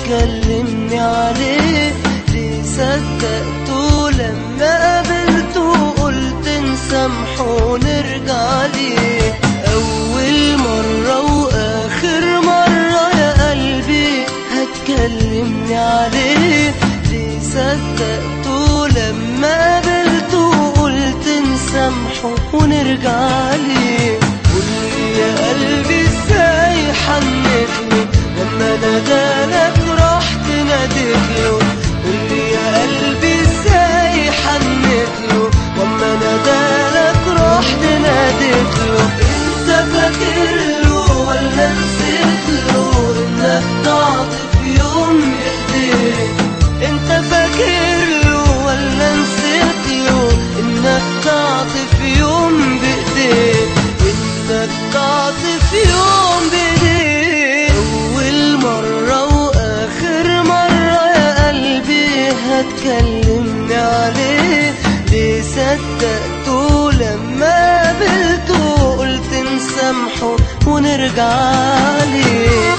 هتكلمني عليه؟ ليه صدقته لما قابلته قلت نسامحه ونرجع ليه؟ أول مرة وآخر مرة يا قلبي هتكلمني عليه؟ ليه صدقته لما قابلته قلت نسامحه ونرجع ليه؟ قولي يا قلبي ازاي حنتله لما نادالك رحت ناديتله؟ قولي يا قلبي ازاي حنتله لما نادالك رحت ناديتله؟ انت فاكرله ولا نسيتله انك تعطف يوم بايديك؟ انت فاكرله ولا نسيتله انك تعطف يوم بايديك؟ انك تعطف يوم بايديك. اول مرة واخر مرة يا قلبي هتكلمني عليه؟ ليه صدقته لما قابلته قلت نسامحه ونرجع ليه؟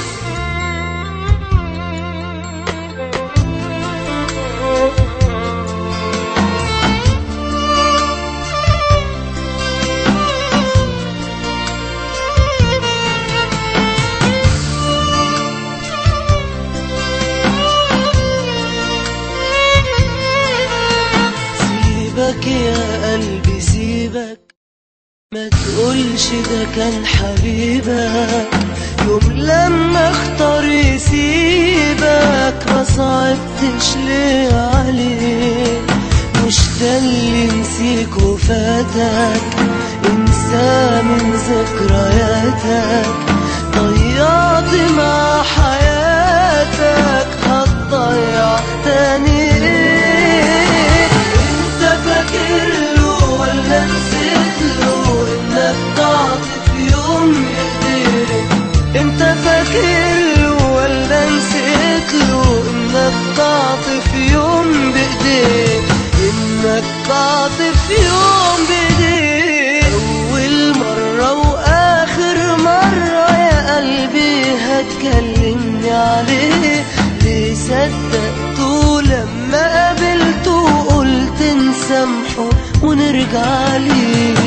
سيبك يا قلبي سيبك، ما تقولش ده كان حبيبك. يوم لما اختار يسيبك ما صعبتش ليه عليه؟ مش ده اللي نسيك وفاتك؟ انسى من ذكرياتك. ضيعت مع حياتك هتضيع تاني ايه؟ انت فاكرله ولا نسيتله انك تعطف يوم بايديك؟ انت فاكرله ولا نسيتله انك تعطف يوم بايديك؟ انك تعطف يوم بايديك. اول مرة واخر مرة يا قلبي هتكلمني عليه؟ ليه صدقته لما قابلته قلت نسامحه ونرجع ليه؟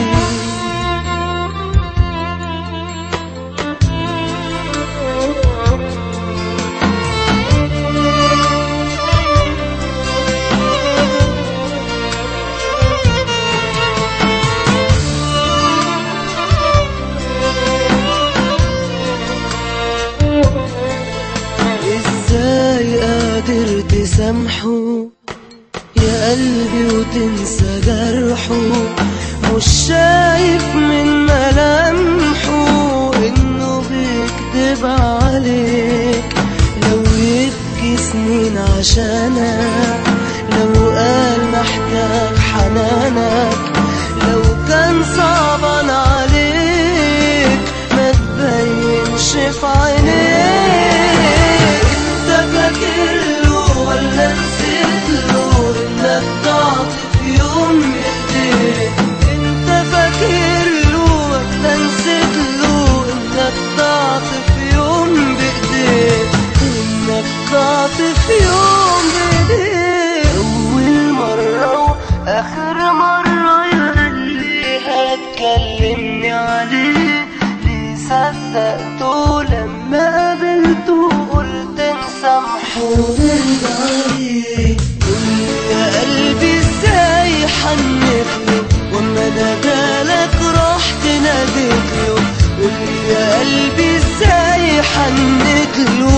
ازاي قادر تسامحه يا قلبي وتنسى جرحه؟ مش شايف من ملامحه انه بيكدب عليك؟ لو يبكي سنين عشانك، لو قال محتاج حنانك، لو كان صعبان عليك ما تبينش في عينيك. انت فاكرله ولا نسيتله انك تعطف يوم بايديك؟ انت فاكرله ولا نسيتله انك تعطف يوم بايديك؟ انك تعطف يوم بايديك. اول مرة واخر مرة يا قلبي هتكلمني عليه؟ ليه صدقته لما قابلته قلت نسامحه ونرجع ليه؟ قولي يا قلبي ازاي حنتله وما نادالك رحت ناديتله؟ قولي يا قلبي ازاي حنتله